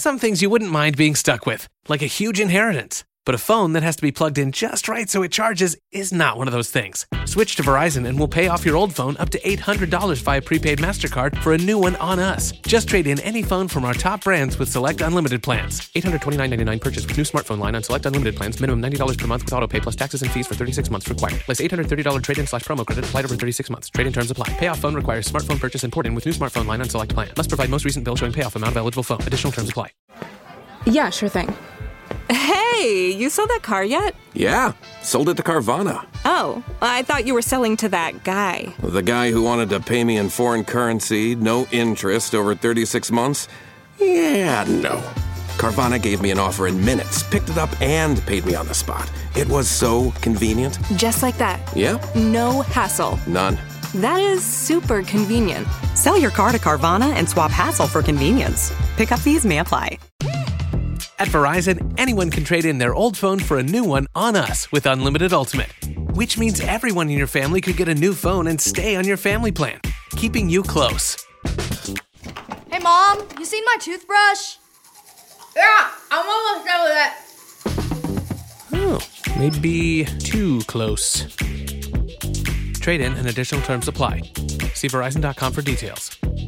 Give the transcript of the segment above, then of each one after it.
Some things you wouldn't mind being stuck with, like a huge inheritance. But a phone that has to be plugged in just right so it charges is not one of those things. Switch to Verizon and we'll pay off your old phone up to $800 via prepaid MasterCard for a new one on us. Just trade in any phone from our top brands with select unlimited plans. $829.99 purchase with new smartphone line on select unlimited plans. Minimum $90 per month with autopay plus taxes and fees for 36 months required. Place $830 trade-in/promo credit applied over 36 months. Trade-in terms apply. Payoff phone requires smartphone purchase and port-in with new smartphone line on select plan. Must provide most recent bill showing payoff amount of eligible phone. Additional terms apply. Yeah, sure thing. Hey, you sold that car yet? Yeah, sold it to Carvana. Oh, I thought you were selling to that guy. The guy who wanted to pay me in foreign currency, no interest, over 36 months? Yeah, no. Carvana gave me an offer in minutes, picked it up, and paid me on the spot. It was so convenient. Just like that. Yeah? No hassle. None. That is super convenient. Sell your car to Carvana and swap hassle for convenience. Pickup fees may apply. At Verizon, anyone can trade in their old phone for a new one on us with Unlimited Ultimate, which means everyone in your family could get a new phone and stay on your family plan, keeping you close. Hey, Mom, you seen my toothbrush? Yeah, I'm almost done with it. Oh, maybe too close. Trade-in and additional terms apply. See Verizon.com for details.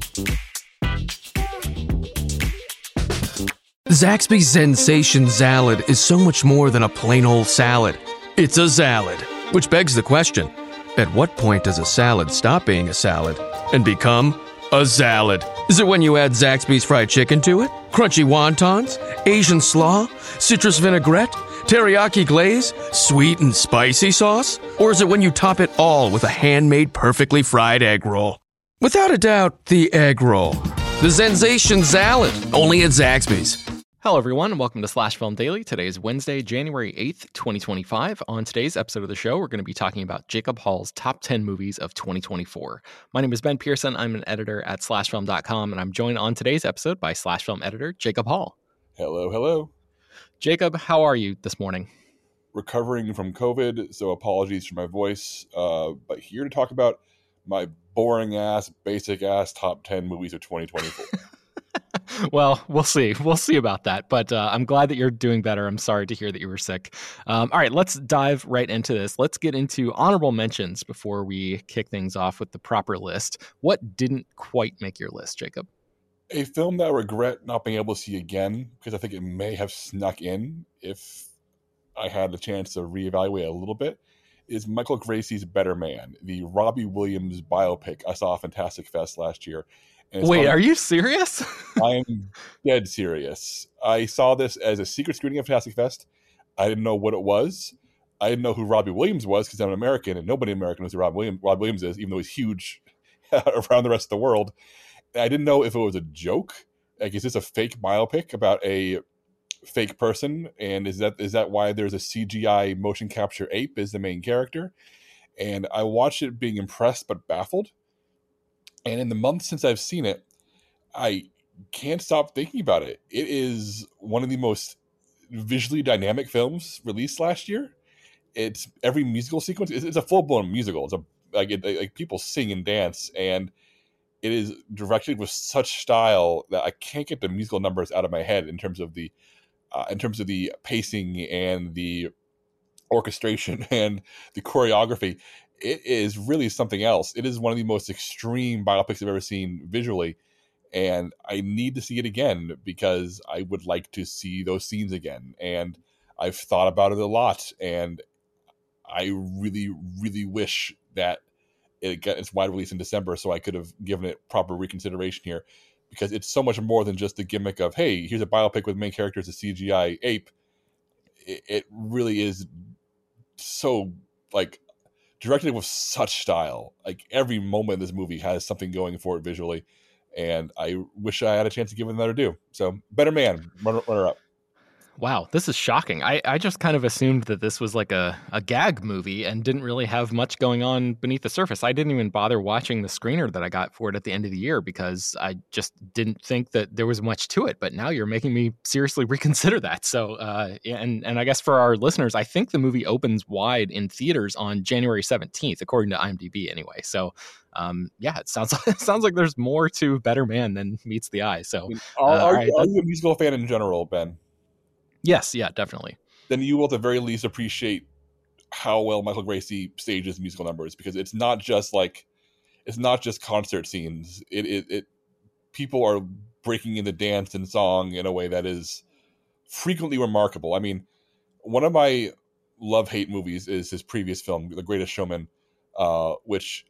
Zaxby's Sensation Salad is so much more than a plain old salad. It's a salad, which begs the question, at what point does a salad stop being a salad and become a salad? Is it when you add Zaxby's fried chicken to it? Crunchy wontons? Asian slaw? Citrus vinaigrette? Teriyaki glaze? Sweet and spicy sauce? Or is it when you top it all with a handmade perfectly fried egg roll? Without a doubt, the egg roll. The Sensation Salad, only at Zaxby's. Hello, everyone, and welcome to Slash Film Daily. Today is Wednesday, January 8th, 2025. On today's episode of the show, we're going to be talking about Jacob Hall's top 10 movies of 2024. My name is Ben Pearson. I'm an editor at SlashFilm.com, and I'm joined on today's episode by Slash Film editor Jacob Hall. Hello, hello. Jacob, how are you this morning? Recovering from COVID, so apologies for my voice, but here to talk about my boring-ass, basic-ass top 10 movies of 2024. Well, we'll see. We'll see about that. But I'm glad that you're doing better. I'm sorry to hear that you were sick. All right, let's dive right into this. Let's get into honorable mentions before we kick things off with the proper list. What didn't quite make your list, Jacob? A film that I regret not being able to see again, because I think it may have snuck in if I had the chance to reevaluate a little bit, is Michael Gracey's Better Man, the Robbie Williams biopic I saw at Fantastic Fest last year. Wait, are you serious? I'm dead serious. I saw this as a secret screening of Fantastic Fest. I didn't know what it was. I didn't know who Robbie Williams was because I'm an American, and nobody American knows who Robbie Williams is, even though he's huge around the rest of the world. And I didn't know if it was a joke. Like, is this a fake biopic about a fake person? And is that why there's a CGI motion capture ape as the main character? And I watched it being impressed but baffled. And in the months since I've seen it, I can't stop thinking about it. It is one of the most visually dynamic films released last year. It's every musical sequence. It's a full-blown musical. It's like people sing and dance, and it is directed with such style that I can't get the musical numbers out of my head in terms of the pacing and the orchestration and the choreography. It is really something else. It is one of the most extreme biopics I've ever seen visually, and I need to see it again because I would like to see those scenes again. And I've thought about it a lot, and I really, really wish that it got its wide release in December so I could have given it proper reconsideration here, because it's so much more than just the gimmick of, hey, here's a biopic with the main character as a CGI ape. It really is so, like, directed with such style. Like, every moment in this movie has something going for it visually, and I wish I had a chance to give it another due. So, Better Man, runner up. Wow, this is shocking. I just kind of assumed that this was like a gag movie and didn't really have much going on beneath the surface. I didn't even bother watching the screener that I got for it at the end of the year because I just didn't think that there was much to it. But now you're making me seriously reconsider that. So, and I guess for our listeners, I think the movie opens wide in theaters on January 17th, according to IMDb anyway. So, it sounds like there's more to Better Man than meets the eye. So, are you a musical fan in general, Ben? Yes, yeah, definitely. Then you will at the very least appreciate how well Michael Gracie stages musical numbers, because it's not just concert scenes. It people are breaking into dance and song in a way that is frequently remarkable. I mean, one of my love-hate movies is his previous film, The Greatest Showman, which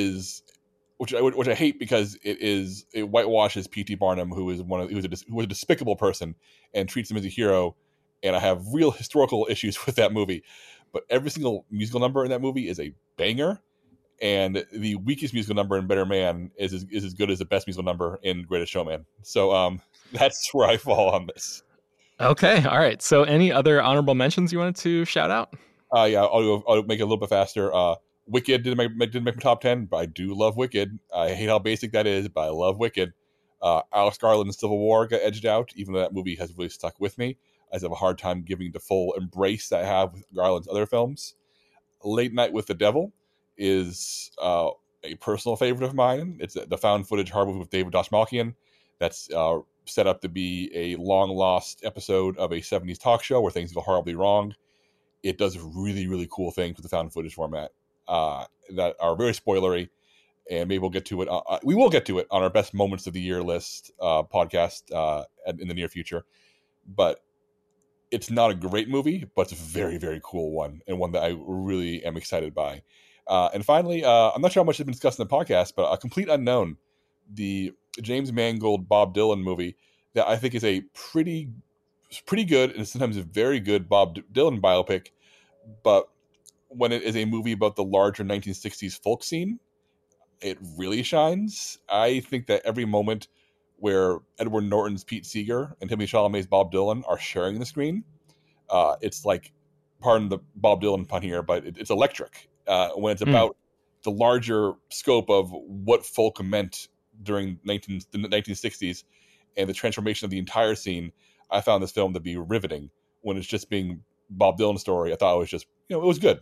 I hate because it whitewashes P.T. Barnum, who was a despicable person and treats him as a hero. And I have real historical issues with that movie. But every single musical number in that movie is a banger. And the weakest musical number in Better Man is as good as the best musical number in Greatest Showman. So that's where I fall on this. Okay, all right. So any other honorable mentions you wanted to shout out? I'll make it a little bit faster. Wicked didn't make my top 10, but I do love Wicked. I hate how basic that is, but I love Wicked. Alex Garland's Civil War got edged out, even though that movie has really stuck with me. I have a hard time giving the full embrace that I have with Garland's other films. Late Night with the Devil is a personal favorite of mine. It's the found footage horror movie with David Dastmalchian that's set up to be a long-lost episode of a 70s talk show where things go horribly wrong. It does really, really cool things with the found footage format that are very spoilery, and maybe we'll get to it. We will get to it on our Best Moments of the Year list podcast in the near future. But it's not a great movie, but it's a very, very cool one, and one that I really am excited by. And finally, I'm not sure how much has been discussed in the podcast, but A Complete Unknown, the James Mangold, Bob Dylan movie that I think is a pretty good and sometimes a very good Bob Dylan biopic. But when it is a movie about the larger 1960s folk scene, it really shines. I think that every moment where Edward Norton's Pete Seeger and Timothée Chalamet's Bob Dylan are sharing the screen, it's like, pardon the Bob Dylan pun here, but it's electric when it's about the larger scope of what folk meant during the 1960s and the transformation of the entire scene. I found this film to be riveting. When it's just being Bob Dylan's story, I thought it was just, it was good.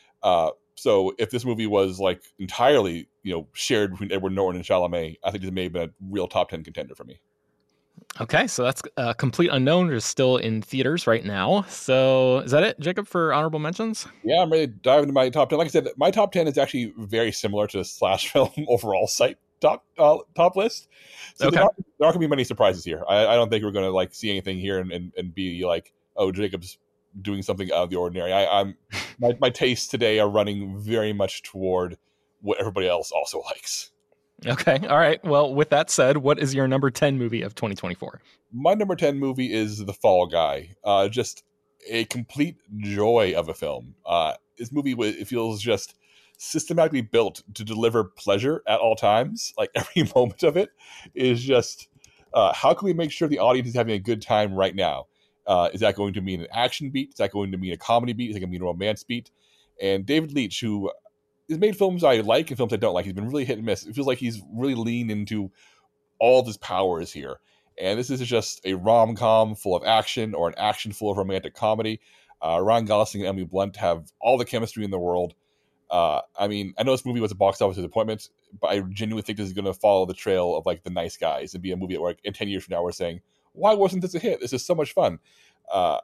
So if this movie was like entirely, shared between Edward Norton and Chalamet, I think this may have been a real top 10 contender for me. Okay, so that's Complete Unknown is still in theaters right now. So is that it, Jacob, for honorable mentions? Yeah, I'm ready to dive into my top 10. Like I said, my top 10 is actually very similar to the Slash Film overall site top list. So okay. There aren't going to be many surprises here. I don't think we're going to see anything here and be like, oh, Jacob's doing something out of the ordinary. My tastes today are running very much toward what everybody else also likes. Okay. All right. Well, with that said, what is your number 10 movie of 2024? My number 10 movie is The Fall Guy. Just a complete joy of a film. This movie, it feels just systematically built to deliver pleasure at all times. Like every moment of it is just, how can we make sure the audience is having a good time right now? Is that going to mean an action beat? Is that going to mean a comedy beat? Is that going to mean a romance beat? And David Leitch, who has made films I like and films I don't like, he's been really hit and miss. It feels like he's really leaned into all of his powers here. And this is just a rom-com full of action, or an action full of romantic comedy. Ryan Gosling and Emily Blunt have all the chemistry in the world. I know this movie was a box office disappointment, but I genuinely think this is going to follow the trail of like The Nice Guys and be a movie that in 10 years from now we're saying, why wasn't this a hit? This is so much fun. Like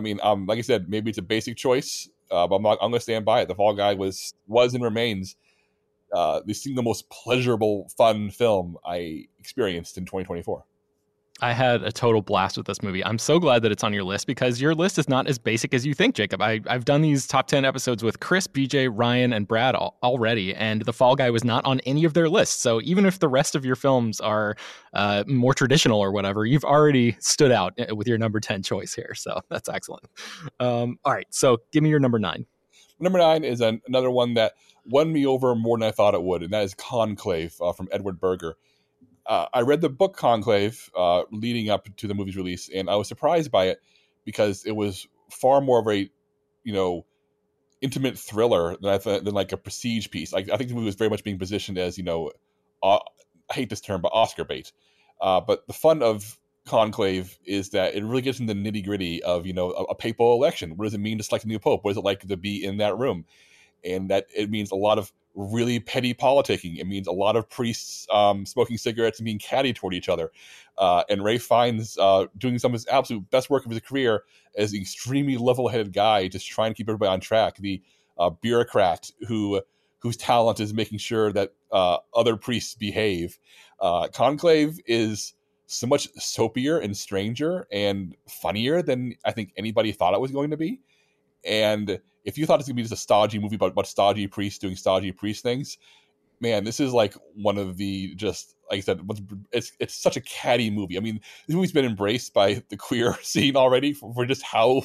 I said, maybe it's a basic choice, but I'm going to stand by it. The Fall Guy was and remains the single most pleasurable, fun film I experienced in 2024. I had a total blast with this movie. I'm so glad that it's on your list, because your list is not as basic as you think, Jacob. I've done these top 10 episodes with Chris, BJ, Ryan, and Brad already, and The Fall Guy was not on any of their lists. So even if the rest of your films are more traditional or whatever, you've already stood out with your number 10 choice here. So that's excellent. All right, so give me your number 9. Number 9 is another one that won me over more than I thought it would, and that is Conclave from Edward Berger. I read the book Conclave leading up to the movie's release, and I was surprised by it because it was far more of a, you know, intimate thriller than like a prestige piece. Like I think the movie was very much being positioned as, you know, I hate this term, but Oscar bait. But the fun of Conclave is that it really gets into the nitty gritty of, you know, a papal election. What does it mean to select a new pope? What is it like to be in that room? And that it means a lot of really petty politicking. It means a lot of priests smoking cigarettes and being catty toward each other. And Ralph Fiennes doing some of his absolute best work of his career as an extremely level-headed guy, just trying to keep everybody on track. The bureaucrat whose talent is making sure that other priests behave. Conclave is so much soapier and stranger and funnier than I think anybody thought it was going to be. And if you thought it's going to be just a stodgy movie about stodgy priests doing stodgy priest things, man, this is like one of the, just like I said, it's such a catty movie. I mean, this movie's been embraced by the queer scene already for just how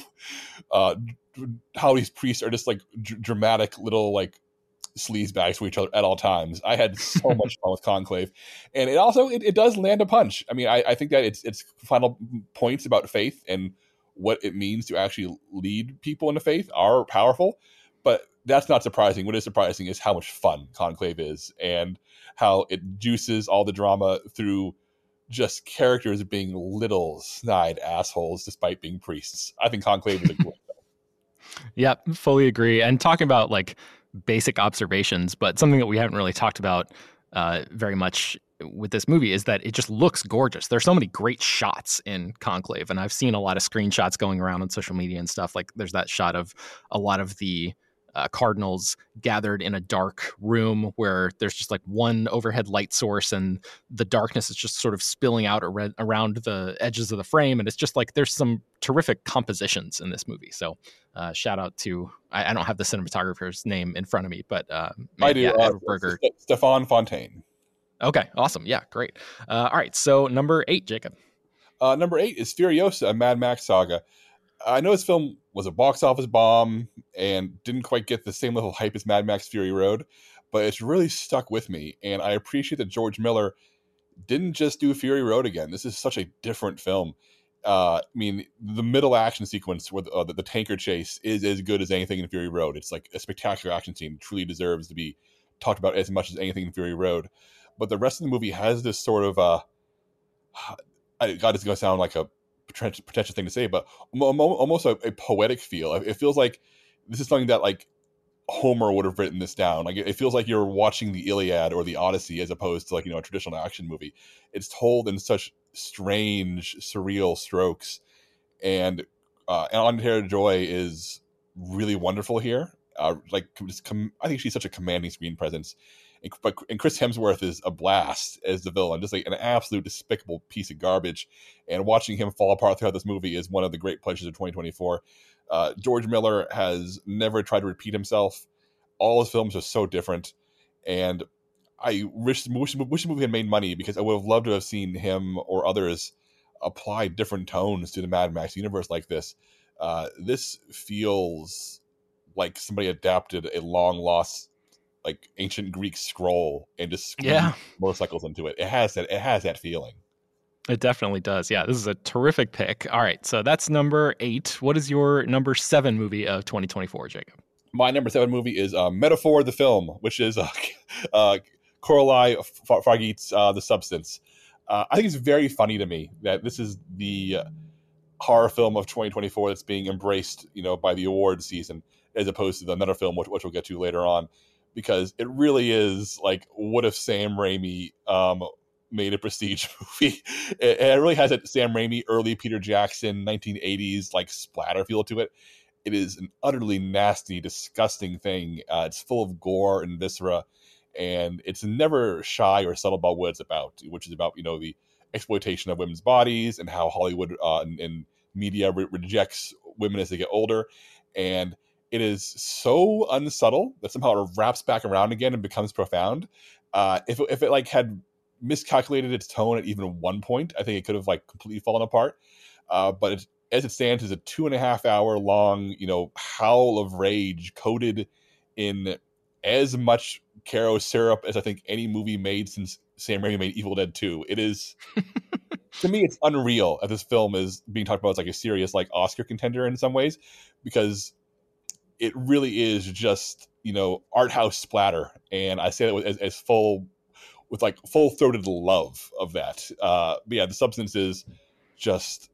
these priests are just like dramatic little like sleazebags for each other at all times. I had so much fun with Conclave, and it also it does land a punch. I mean, I think that its final points about faith and what it means to actually lead people into faith are powerful, but that's not surprising. What is surprising is how much fun Conclave is and how it juices all the drama through just characters being little snide assholes despite being priests. I think Conclave is a great film. Yeah, fully agree. And talking about like basic observations, but something that we haven't really talked about very much with this movie is that it just looks gorgeous. There's so many great shots in Conclave, and I've seen a lot of screenshots going around on social media and stuff. Like there's that shot of a lot of the cardinals gathered in a dark room where there's just like one overhead light source and the darkness is just sort of spilling out around the edges of the frame. And it's just like there's some terrific compositions in this movie. So shout out to, I don't have the cinematographer's name in front of me, but I do. Berger. Stefan Fontaine. Okay, awesome. Yeah, great. All right, so number 8, Jacob. Number 8 is Furiosa, a Mad Max saga. I know this film was a box office bomb and didn't quite get the same level of hype as Mad Max Fury Road, but it's really stuck with me. And I appreciate that George Miller didn't just do Fury Road again. This is such a different film. I mean, the middle action sequence where the tanker chase is as good as anything in Fury Road. It's like a spectacular action scene. It truly deserves to be talked about as much as anything in Fury Road. But the rest of the movie has this sort of, God, it's going to sound like a pretentious thing to say, but almost a poetic feel. It feels like this is something that like Homer would have written this down. Like it feels like you're watching the Iliad or the Odyssey as opposed to like, you know, a traditional action movie. It's told in such strange, surreal strokes, and Anya Taylor-Joy is really wonderful here. I think she's such a commanding screen presence. And Chris Hemsworth is a blast as the villain, just like an absolute despicable piece of garbage. And watching him fall apart throughout this movie is one of the great pleasures of 2024. George Miller has never tried to repeat himself. All his films are so different. And I wish the movie had made money, because I would have loved to have seen him or others apply different tones to the Mad Max universe like this. This feels like somebody adapted a long lost like ancient Greek scroll and just squeezed motorcycles into it. It has that feeling. It definitely does. Yeah, this is a terrific pick. All right, so that's number 8. What is your number 7 movie of 2024, Jacob? My number 7 movie is Metaphor the Film, which is Coralie Fargeet's The Substance. I think it's very funny to me that this is the horror film of 2024 that's being embraced, you know, by the awards season, as opposed to another film which we'll get to later on. Because it really is like, what if Sam Raimi made a prestige movie? It really has that Sam Raimi, early Peter Jackson, 1980s like splatter feel to it. It is an utterly nasty, disgusting thing. It's full of gore and viscera, and it's never shy or subtle about what it's about, which is about, you know, the exploitation of women's bodies and how Hollywood and media rejects women as they get older. And it is so unsubtle that somehow it wraps back around again and becomes profound. If it like had miscalculated its tone at even one point, I think it could have like completely fallen apart. But as it stands, is a 2.5 hour long, you know, howl of rage coated in as much Caro syrup as I think any movie made since Sam Raimi made Evil Dead 2. It is to me, it's unreal that this film is being talked about as like a serious like Oscar contender in some ways, because it really is just, art house splatter. And I say that as full-throated love of that. But yeah, The Substance is just,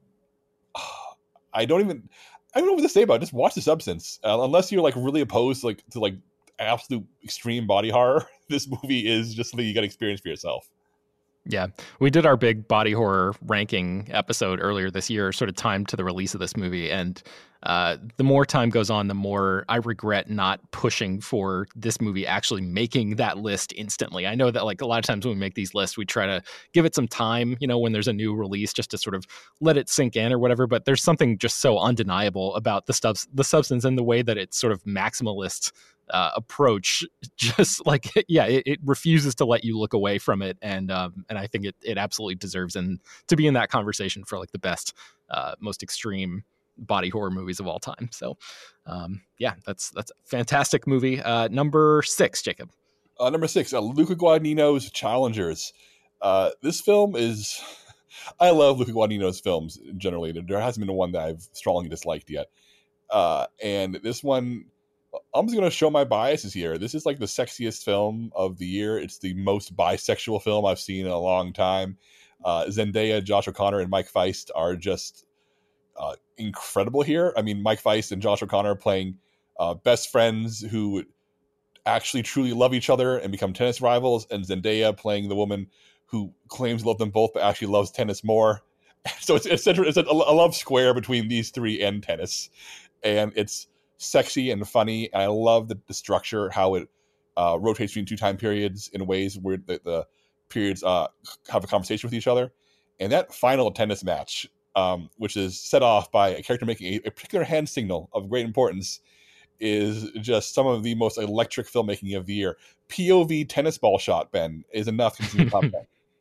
I don't know what to say about it. Just watch The Substance. Unless you're like really opposed to like absolute extreme body horror, this movie is just something you got to experience for yourself. Yeah, we did our big body horror ranking episode earlier this year, sort of timed to the release of this movie. And the more time goes on, the more I regret not pushing for this movie actually making that list instantly. I know that like a lot of times when we make these lists, we try to give it some time, when there's a new release, just to sort of let it sink in or whatever. But there's something just so undeniable about the Substance and the way that it's sort of maximalist approach, just like, it refuses to let you look away from it. And I think it absolutely deserves to be in that conversation for like the best, most extreme body horror movies of all time. So that's a fantastic movie. Number 6, Jacob. Number 6, Luca Guadagnino's Challengers. This film is, I love Luca Guadagnino's films generally. There hasn't been one that I've strongly disliked yet. And this one, I'm just going to show my biases here. This is like the sexiest film of the year. It's the most bisexual film I've seen in a long time. Zendaya, Josh O'Connor, and Mike Feist are just incredible here. I mean, Mike Feist and Josh O'Connor playing best friends who actually truly love each other and become tennis rivals, and Zendaya playing the woman who claims to love them both but actually loves tennis more. So it's a love square between these three and tennis. And it's sexy and funny. And I love the structure, how it rotates between two time periods in ways where the periods have a conversation with each other. And that final tennis match, which is set off by a character making a particular hand signal of great importance, is just some of the most electric filmmaking of the year. POV tennis ball shot, Ben, is enough to see the top 10.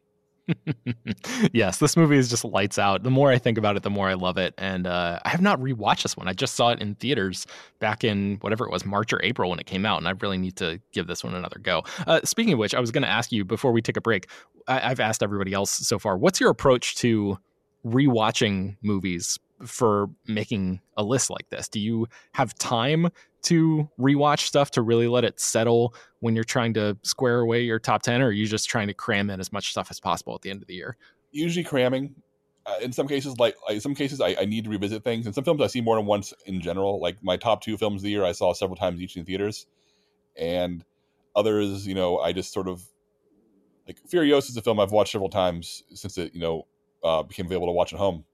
Yes, this movie is just lights out. The more I think about it, the more I love it. And I have not rewatched this one. I just saw it in theaters back in whatever it was, March or April when it came out. And I really need to give this one another go. Speaking of which, I was going to ask you before we take a break, I've asked everybody else so far, what's your approach to rewatching movies for making a list like this? Do you have time to rewatch stuff to really let it settle when you're trying to square away your top 10, or are you just trying to cram in as much stuff as possible at the end of the year? Usually cramming. In some cases, I need to revisit things. In some films I see more than once in general. Like my top 2 films of the year I saw several times each in theaters. And others, I just sort of, like Furiosa is a film I've watched several times since it, became available to watch at home.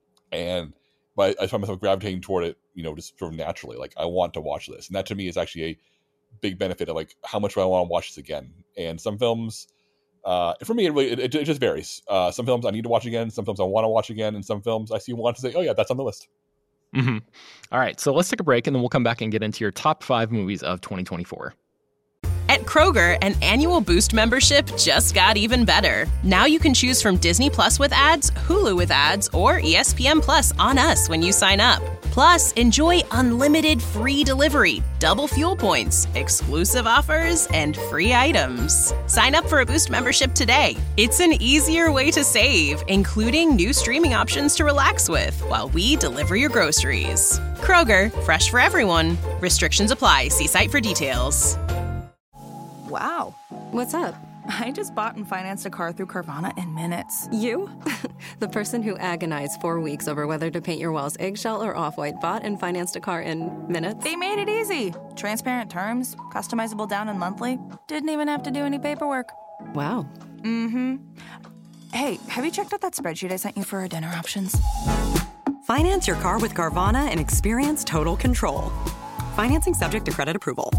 But I find myself gravitating toward it, just sort of naturally. Like, I want to watch this. And that to me is actually a big benefit of like, how much do I want to watch this again? And some films, for me, it just varies. Some films I need to watch again. Some films I want to watch again. And some films I want to say, oh yeah, that's on the list. Mm-hmm. All right. So let's take a break and then we'll come back and get into your top 5 movies of 2024. At Kroger, an annual Boost membership just got even better. Now you can choose from Disney Plus with ads, Hulu with ads, or ESPN Plus on us when you sign up. Plus, enjoy unlimited free delivery, double fuel points, exclusive offers, and free items. Sign up for a Boost membership today. It's an easier way to save, including new streaming options to relax with while we deliver your groceries. Kroger, fresh for everyone. Restrictions apply. See site for details. Wow. What's up? I just bought and financed a car through Carvana in minutes. You? The person who agonized 4 weeks over whether to paint your walls eggshell or off-white bought and financed a car in minutes? They made it easy. Transparent terms, customizable down and monthly. Didn't even have to do any paperwork. Wow. Mm-hmm. Hey, have you checked out that spreadsheet I sent you for our dinner options? Finance your car with Carvana and experience total control. Financing subject to credit approval.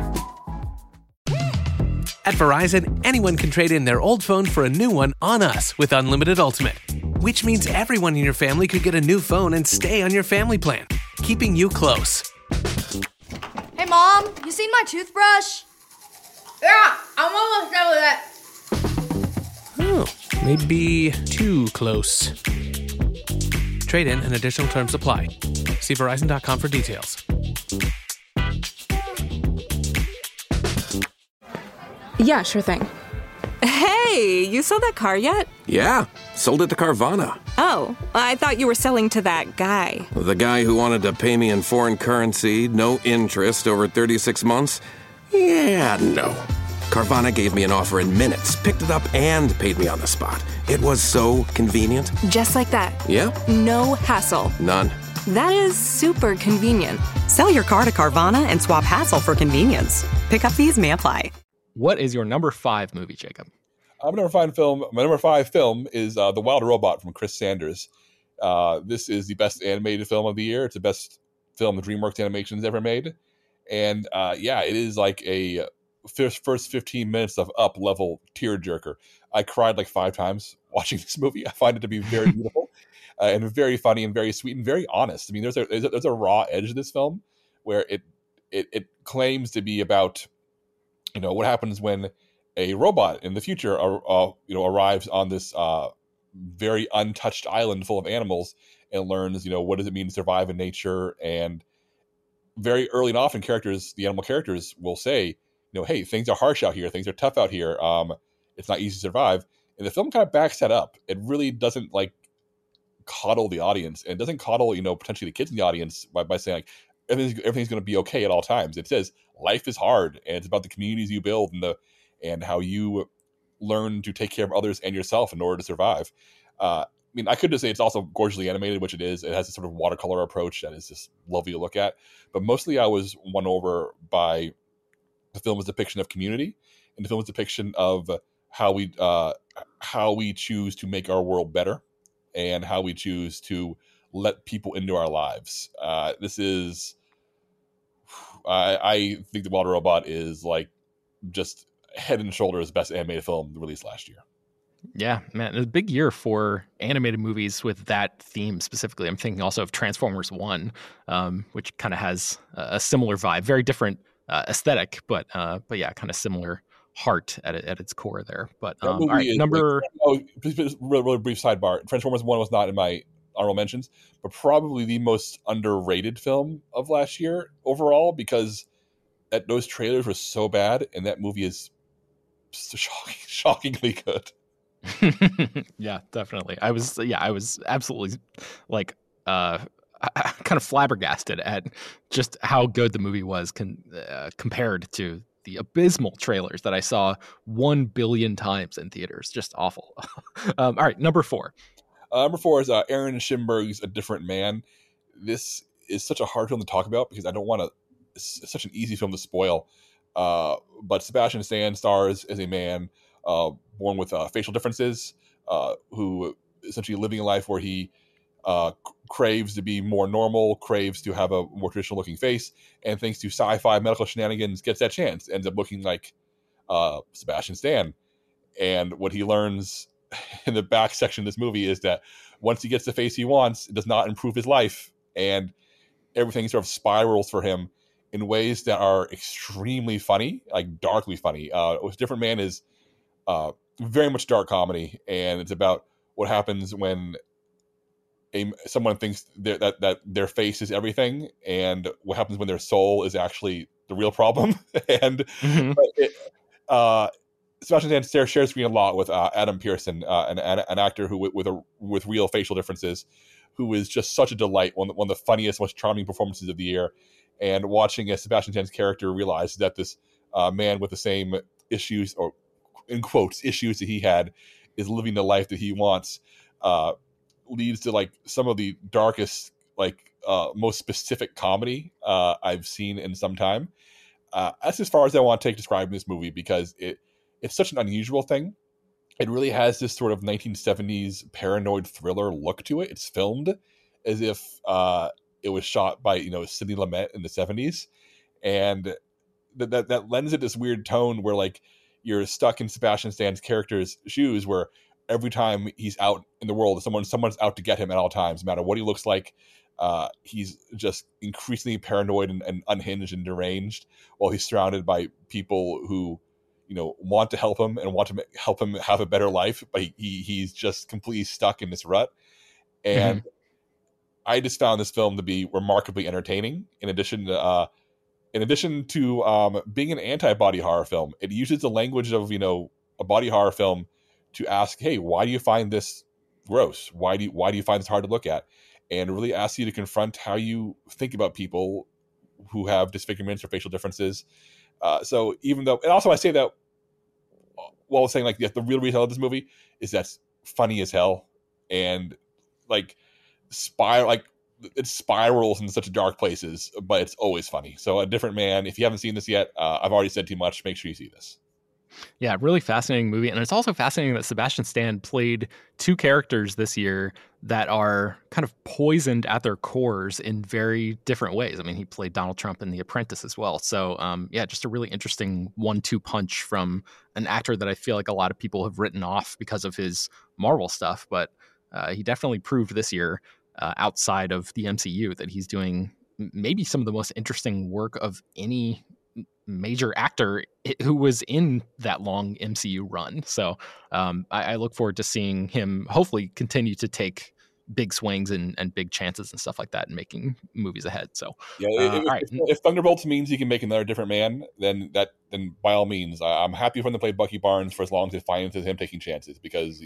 At Verizon, anyone can trade in their old phone for a new one on us with Unlimited Ultimate, which means everyone in your family could get a new phone and stay on your family plan, keeping you close. Hey, Mom, you seen my toothbrush? Yeah, I'm almost done with it. Oh, maybe too close. Trade-in and additional terms apply. See Verizon.com for details. Yeah, sure thing. Hey, you saw that car yet? Yeah, Sold it to Carvana. Oh, I thought you were selling to that guy. The guy who wanted to pay me in foreign currency, no interest, over 36 months? Yeah, no. Carvana gave me an offer in minutes, picked it up, and paid me on the spot. It was so convenient. Just like that. Yeah? No hassle. None. That is super convenient. Sell your car to Carvana and swap hassle for convenience. Pickup fees may apply. What is your number 5 movie, Jacob? My number 5 film is The Wild Robot from Chris Sanders. This is the best animated film of the year. It's the best film that DreamWorks Animation's ever made. And it is like a first 15 minutes of up-level tearjerker. I cried like 5 times watching this movie. I find it to be very beautiful and very funny and very sweet and very honest. I mean, there's a raw edge to this film where it claims to be about, what happens when a robot in the future, arrives on this very untouched island full of animals and learns, what does it mean to survive in nature. And very early and often the animal characters will say, hey, things are harsh out here. Things are tough out here. It's not easy to survive. And the film kind of backs that up. It really doesn't coddle the audience, and it doesn't coddle, potentially the kids in the audience by saying like everything's going to be okay at all times. It says life is hard, and it's about the communities you build and how you learn to take care of others and yourself in order to survive. I could just say it's also gorgeously animated, which it is. It has a sort of watercolor approach that is just lovely to look at. But mostly I was won over by the film's depiction of community and the film's depiction of how we choose to make our world better and how we choose to let people into our lives. This is, I think The Wild Robot is just head and shoulders best animated film released last year. Yeah, man, it's a big year for animated movies with that theme specifically. I'm thinking also of Transformers 1, which kind of has a similar vibe, very different aesthetic, but yeah, kind of similar heart at its core there. But all right, really brief sidebar. Transformers 1 was not in my honorable mentions, but probably the most underrated film of last year overall, because those trailers were so bad, and that movie is so shockingly good. Yeah, definitely. I was absolutely kind of flabbergasted at just how good the movie was compared to the abysmal trailers that I saw 1 billion times in theaters. Just awful. All right, number 4. Number 4 is Aaron Schimberg's A Different Man. This is such a hard film to talk about because I don't want to. It's such an easy film to spoil. But Sebastian Stan stars as a man born with facial differences, who essentially living a life where he craves to be more normal, craves to have a more traditional looking face, and thanks to sci-fi medical shenanigans gets that chance, ends up looking like Sebastian Stan. And what he learns in the back section of this movie is that once he gets the face he wants, it does not improve his life, and everything sort of spirals for him in ways that are extremely funny, like darkly funny. A Different Man is very much dark comedy, and it's about what happens when someone thinks that their face is everything, and what happens when their soul is actually the real problem. And Sebastian Stan shares screen a lot with Adam Pearson, an actor who with real facial differences, who is just such a delight, one of the funniest, most charming performances of the year. And watching Sebastian Stan's character realize that this man with the same issues, or in quotes, issues that he had, is living the life that he wants, leads to some of the darkest, most specific comedy I've seen in some time. That's as far as I want to take describing this movie, because it's such an unusual thing. It really has this sort of 1970s paranoid thriller look to it. It's filmed as if it was shot by Sidney Lumet in the 70s, and that lends it this weird tone where you're stuck in Sebastian Stan's character's shoes, where every time he's out in the world, someone's out to get him at all times, no matter what he looks like. He's just increasingly paranoid and unhinged and deranged, while he's surrounded by people who want to help him and want to help him have a better life, but he's just completely stuck in this rut. And I just found this film to be remarkably entertaining. In addition to being an anti-body horror film, it uses the language of a body horror film to ask, hey, why do you find this gross? Why do you find this hard to look at? And it really asks you to confront how you think about people who have disfigurements or facial differences. So even though, and also I say that while saying like the real reason I love this movie is that's funny as hell, and like it spirals into such dark places, but it's always funny. So A Different Man, if you haven't seen this yet, I've already said too much. Make sure you see this. Yeah, really fascinating movie. And it's also fascinating that Sebastian Stan played two characters this year that are kind of poisoned at their cores in very different ways. I mean, he played Donald Trump in The Apprentice as well. So, yeah, just a really interesting 1-2 punch from an actor that I feel like a lot of people have written off because of his Marvel stuff. But he definitely proved this year, outside of the MCU, that he's doing maybe some of the most interesting work of any major actor who was in that long MCU run. So I look forward to seeing him hopefully continue to take big swings and big chances and stuff like that and making movies ahead. So yeah, if Thunderbolts means he can make another Different Man, then by all means, I'm happy for him to play Bucky Barnes for as long as it finances him taking chances, because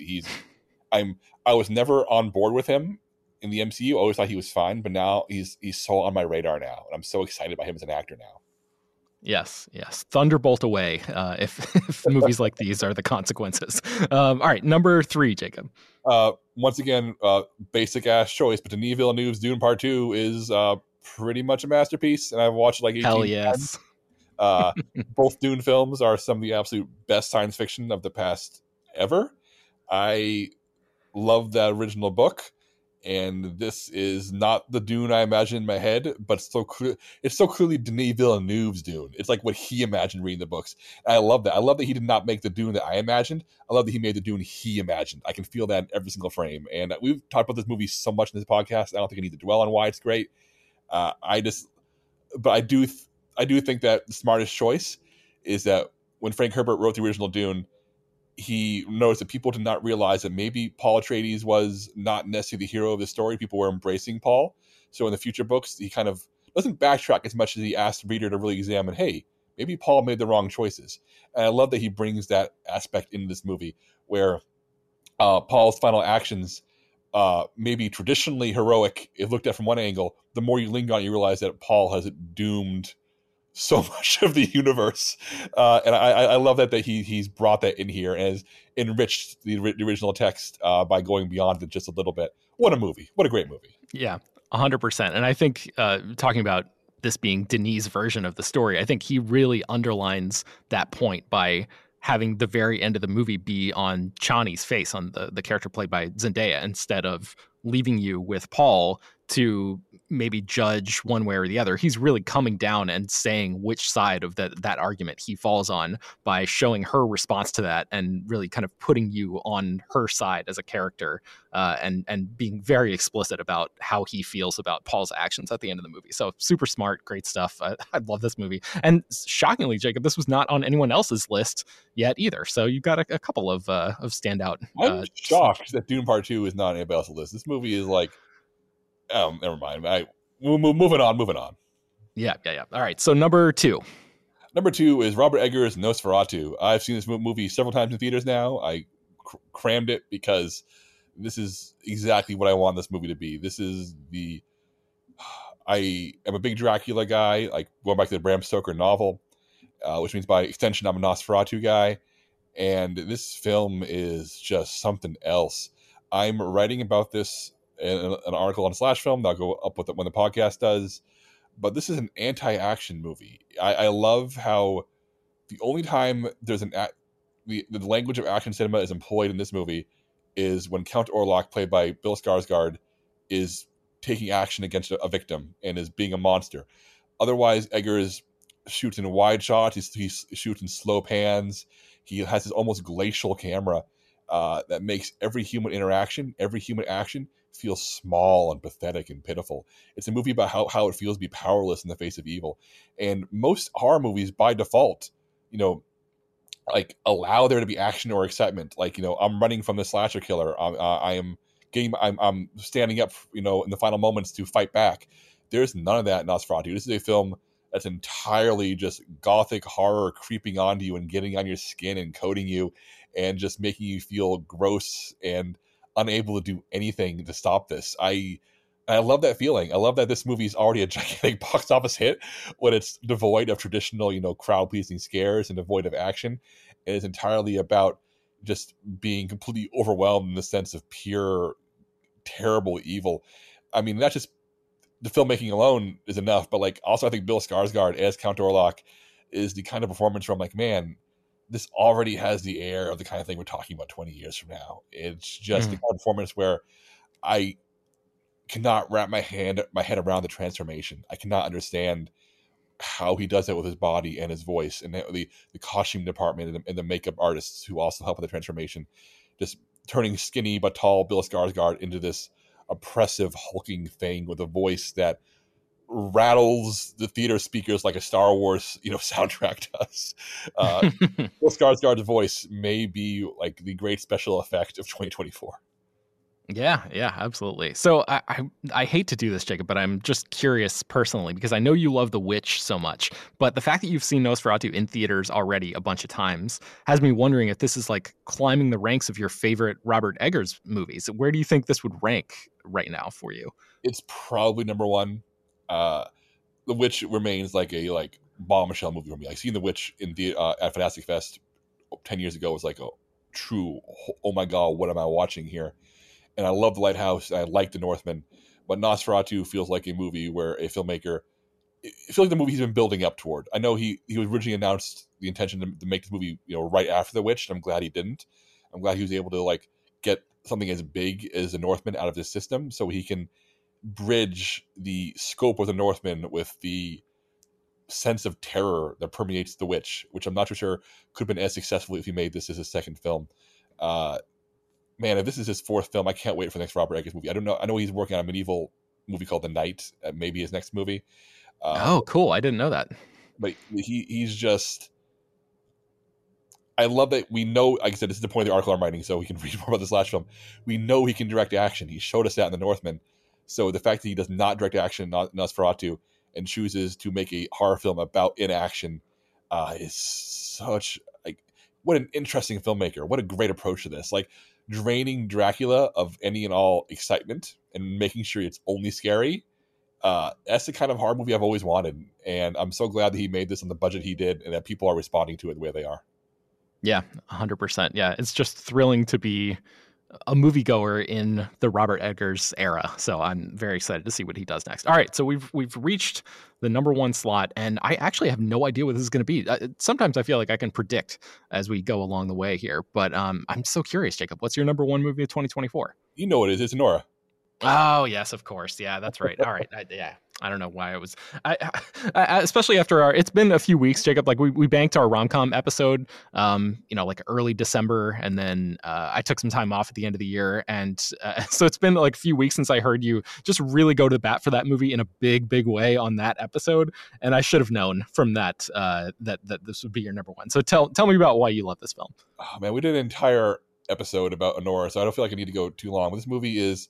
I was never on board with him in the MCU. I always thought he was fine, but now he's so on my radar now, and I'm so excited about him as an actor now. Yes. Thunderbolt away if movies like these are the consequences. All right, number 3, Jacob. Once again, basic ass choice, but Denis Villeneuve's Dune Part 2 is pretty much a masterpiece, and I've watched like 18 Hell yes. times. Both Dune films are some of the absolute best science fiction of the past ever. I love that original book. And this is not the Dune I imagined in my head, but it's so clearly Denis Villeneuve's Dune. It's like what he imagined reading the books. And I love that. I love that he did not make the Dune that I imagined. I love that he made the Dune he imagined. I can feel that in every single frame. And we've talked about this movie so much in this podcast, I don't think I need to dwell on why it's great. But I do think that the smartest choice is that when Frank Herbert wrote the original Dune, he noticed that people did not realize that maybe Paul Atreides was not necessarily the hero of the story. People were embracing Paul. So in the future books, he kind of doesn't backtrack as much as he asked the reader to really examine, hey, maybe Paul made the wrong choices. And I love that he brings that aspect into this movie, where Paul's final actions may be traditionally heroic if looked at from one angle. The more you linger on it, you realize that Paul has doomed so much of the universe, and I love that he's brought that in here and has enriched the original text by going beyond it just a little bit. What a movie! What a great movie! Yeah, 100%. And I think talking about this being Denis' version of the story, I think he really underlines that point by having the very end of the movie be on Chani's face, on the character played by Zendaya, instead of leaving you with Paul to maybe judge one way or the other. He's really coming down and saying which side of that argument he falls on by showing her response to that and really kind of putting you on her side as a character, and being very explicit about how he feels about Paul's actions at the end of the movie. So super smart, great stuff. I love this movie. And shockingly, Jacob, this was not on anyone else's list yet either. So you've got a couple of standout. I'm shocked that Dune Part 2 is not on anybody else's list. This movie is like, never mind. Moving on. Yeah. All right. So number 2. Number 2 is Robert Eggers' Nosferatu. I've seen this movie several times in theaters now. I crammed it because this is exactly what I want this movie to be. This is I am a big Dracula guy, like going back to the Bram Stoker novel, which means by extension I'm a Nosferatu guy. And this film is just something else. I'm writing about this in an article on Slash Film that'll go up with it when the podcast does. But this is an anti-action movie. I love how the only time there's the language of action cinema is employed in this movie is when Count Orlok, played by Bill Skarsgård, is taking action against a victim and is being a monster. Otherwise, Eggers shoots in wide shots. He shoots in slow pans. He has this almost glacial camera that makes every human interaction, every human action feel small and pathetic and pitiful. It's a movie about how it feels to be powerless in the face of evil. And most horror movies, by default, like allow there to be action or excitement. Like, I'm running from the slasher killer. I'm standing up, in the final moments to fight back. There's none of that in Nosferatu. This is a film that's entirely just gothic horror creeping onto you and getting on your skin and coating you and just making you feel gross. And unable to do anything to stop this. I love that feeling. I love that this movie is already a gigantic box office hit when it's devoid of traditional, crowd pleasing scares and devoid of action. It is entirely about just being completely overwhelmed in the sense of pure, terrible evil. I mean, that's just the filmmaking alone is enough, but like also I think Bill Skarsgård as Count Orlok is the kind of performance where I'm like, man, this already has the air of the kind of thing we're talking about 20 years from now. It's just the kind of performance where I cannot wrap my head around the transformation. I cannot understand how he does that with his body and his voice, and the costume department and the makeup artists who also help with the transformation, just turning skinny but tall Bill Skarsgård into this oppressive hulking thing with a voice that rattles the theater speakers like a Star Wars soundtrack does. Bill Skarsgård's voice may be like the great special effect of 2024. Yeah, absolutely. So I hate to do this, Jacob, but I'm just curious personally, because I know you love The Witch so much, but the fact that you've seen Nosferatu in theaters already a bunch of times has me wondering if this is like climbing the ranks of your favorite Robert Eggers movies. Where do you think this would rank right now for you? It's probably number one. The Witch remains like a bombshell movie for me. Like seeing The Witch in the at Fantastic Fest 10 years ago was like a true, oh my God, what am I watching here? And I love The Lighthouse. I like The Northman, but Nosferatu feels like a movie where a filmmaker, it feels like the movie he's been building up toward. I know he originally announced the intention to make this movie, right after The Witch, and I'm glad he didn't. I'm glad he was able to get something as big as The Northman out of this system, so he can bridge the scope of The Northman with the sense of terror that permeates The Witch, which I'm not too sure could have been as successful if he made this as his second film. Man, if this is his fourth film, I can't wait for the next Robert Eggers movie. I don't know. I know he's working on a medieval movie called The Night, maybe his next movie. Oh, cool. I didn't know that. But he's just... I love that we know, like I said, this is the point of the article I'm writing, so we can read more about this last film. We know he can direct action. He showed us that in The Northman. So the fact that he does not direct action in Nosferatu and chooses to make a horror film about inaction is such... what an interesting filmmaker. What a great approach to this. Draining Dracula of any and all excitement and making sure it's only scary. That's the kind of horror movie I've always wanted. And I'm so glad that he made this on the budget he did and that people are responding to it the way they are. Yeah, 100%. Yeah, it's just thrilling to be a moviegoer in the Robert Eggers era. So I'm very excited to see what he does next. All right, so we've reached the number one slot, and I actually have no idea what this is going to be. Sometimes I feel like I can predict as we go along the way here, but I'm so curious, Jacob. What's your number one movie of 2024? You know what it is. It's Nora. Oh, yes, of course. Yeah, that's right. All right. I don't know why it was. I especially after it's been a few weeks, Jacob. We banked our rom-com episode, early December, and then I took some time off at the end of the year, and so it's been a few weeks since I heard you just really go to the bat for that movie in a big, big way on that episode, and I should have known from that that this would be your number one. So tell me about why you love this film. Oh man, we did an entire episode about Nora, so I don't feel like I need to go too long. But this movie is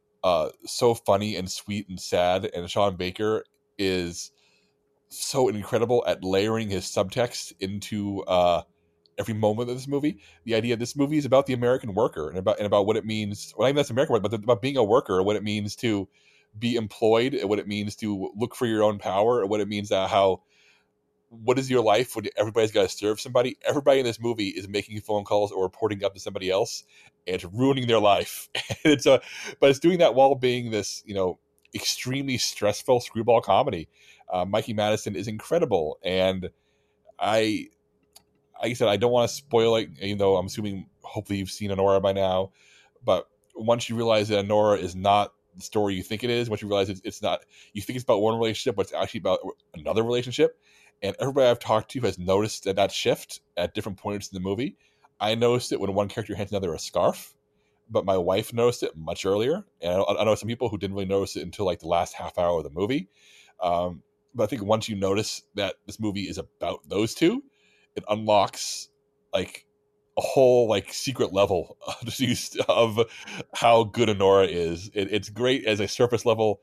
so funny and sweet and sad, and Sean Baker is so incredible at layering his subtext into every moment of this movie. The idea this movie is about the American worker and about what it means. Well, not even that's American, but about being a worker, what it means to be employed, and what it means to look for your own power, and what it means what is your life when everybody's got to serve somebody? Everybody in this movie is making phone calls or reporting up to somebody else, and it's ruining their life. But it's doing that while being this, extremely stressful screwball comedy. Mikey Madison is incredible, and like I said, I don't want to spoil it, even though I'm assuming hopefully you've seen Anora by now. But once you realize that Anora is not the story you think it is, once you realize it's not, you think it's about one relationship, but it's actually about another relationship. And everybody I've talked to has noticed that shift at different points in the movie. I noticed it when one character hands another a scarf, but my wife noticed it much earlier. And I know some people who didn't really notice it until the last half hour of the movie. But I think once you notice that this movie is about those two, it unlocks a whole secret level of how good Anora is. It's great as a surface level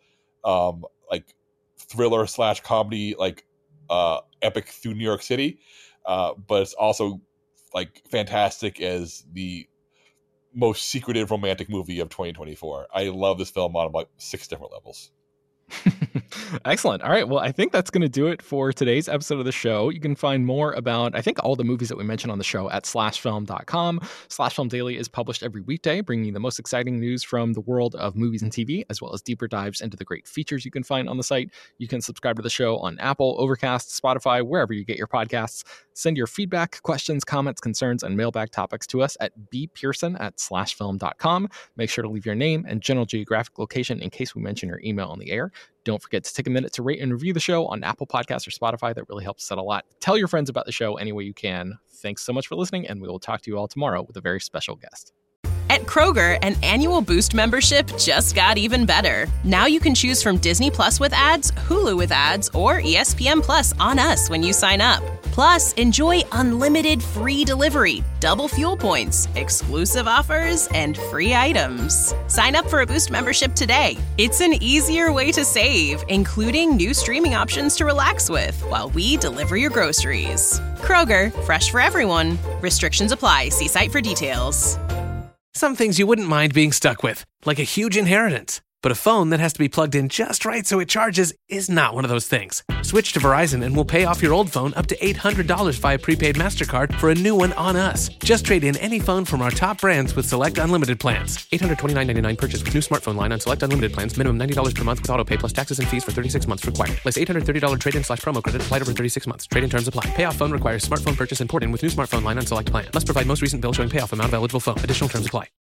thriller / comedy epic through New York City, but it's also fantastic as the most secretive romantic movie of 2024. I love this film on like 6 different levels. Excellent. All right. Well, I think that's going to do it for today's episode of the show. You can find more about, I think, all the movies that we mentioned on the show at slashfilm.com. Slash Film Daily is published every weekday, bringing you the most exciting news from the world of movies and TV, as well as deeper dives into the great features you can find on the site. You can subscribe to the show on Apple, Overcast, Spotify, wherever you get your podcasts. Send your feedback, questions, comments, concerns, and mailbag topics to us at bpearson@slashfilm.com. Make sure to leave your name and general geographic location in case we mention your email on the air. Don't forget to take a minute to rate and review the show on Apple Podcasts or Spotify. That really helps us out a lot. Tell your friends about the show any way you can. Thanks so much for listening, and we will talk to you all tomorrow with a very special guest. At Kroger, an annual Boost membership just got even better. Now you can choose from Disney Plus with ads, Hulu with ads, or ESPN Plus on us when you sign up. Plus, enjoy unlimited free delivery, double fuel points, exclusive offers, and free items. Sign up for a Boost membership today. It's an easier way to save, including new streaming options to relax with while we deliver your groceries. Kroger, fresh for everyone. Restrictions apply. See site for details. Some things you wouldn't mind being stuck with, like a huge inheritance. But a phone that has to be plugged in just right so it charges is not one of those things. Switch to Verizon and we'll pay off your old phone up to $800 via prepaid MasterCard for a new one on us. Just trade in any phone from our top brands with select unlimited plans. $829.99 purchase with new smartphone line on select unlimited plans. Minimum $90 per month with auto pay plus taxes and fees for 36 months required. Less $830 trade-in/promo credit applied over 36 months. Trade-in terms apply. Payoff phone requires smartphone purchase and port in with new smartphone line on select plan. Must provide most recent bill showing payoff amount of eligible phone. Additional terms apply.